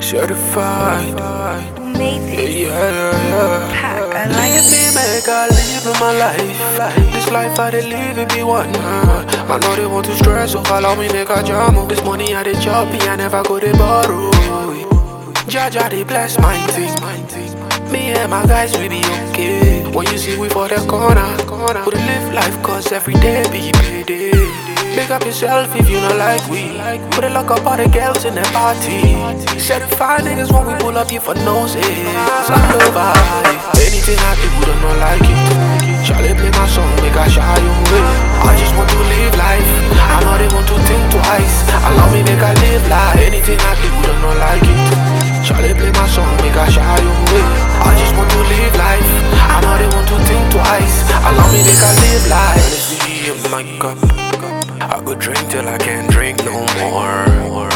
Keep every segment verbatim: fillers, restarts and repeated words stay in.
Certified. Made Yeah, it. yeah, yeah, yeah. Pack, I like Leave me, make I live in my life. This life I dey live, it be one. uh. I know they want to stress, so allow me make a jam. All this money I dey chop, me I never go to borrow. Jaja they bless my thing. Me and my guys we be okay. When you see we for the corner, we dey live life cause every day be payday. Make up yourself if you not like we. Put a lock up all the girls in the party. Certified niggas when we pull up you for noses. I love it. Anything I do, don't not like it. Charlie play my song, make I shy away. I just want to live life. I know they want to think twice. Allow me make I live life. Anything I do, don't not like it. Charlie play my song, make I shy away. I just want to live life. I know they want to think twice. Allow me make I live life. Hennessy in my cup. I go drink till I can't drink no more.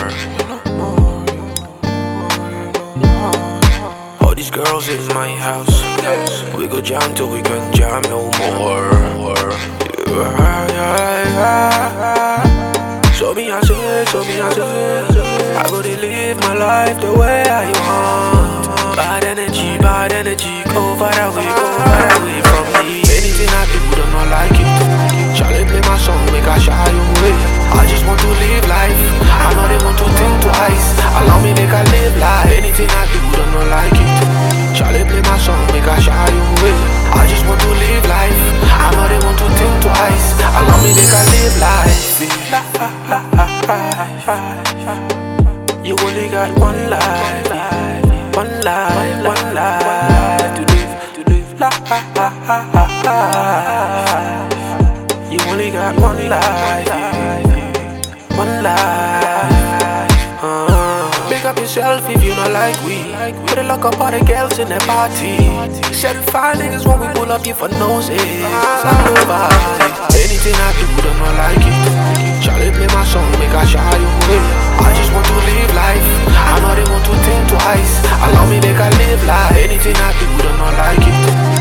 All these girls in my house, we go jam till we can't jam no more. Yeah, yeah, yeah. So me I say, so me I say, I go to live my life the way I want. Bad energy, bad energy, go far away, go far away from me. Anything I do, don't not like it. Charlie play my song, make I shy away. I just want to live life. I know they want to think twice. Allow me make I live life. Anything I do, don't not like it. Charlie play my song, make I shy away. I just want to live life. I know they want to think twice. Allow me make I live life. You only got one life, one life, one life to live, to live life. You only got one life, one life. Uh, Make up yourself if you not like we. Put a lock up all the girls in the party. Certified niggas when we pull up you for noses. I love it. Anything I do, don't not like it. Charlie play my song, make I shy away. I just want to live life. I know they want to think twice. Allow me make I live life. Anything I do, don't not like it.